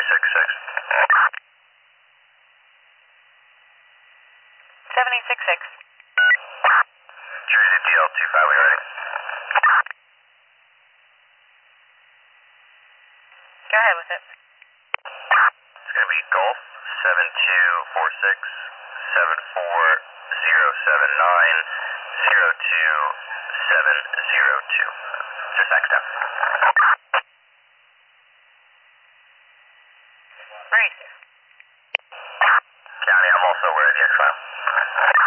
7066. Trinity DL25, we ready? Go ahead with it. It's going to be Golf 724607407902702. Just X down. Right. County, I'm also aware of the X file.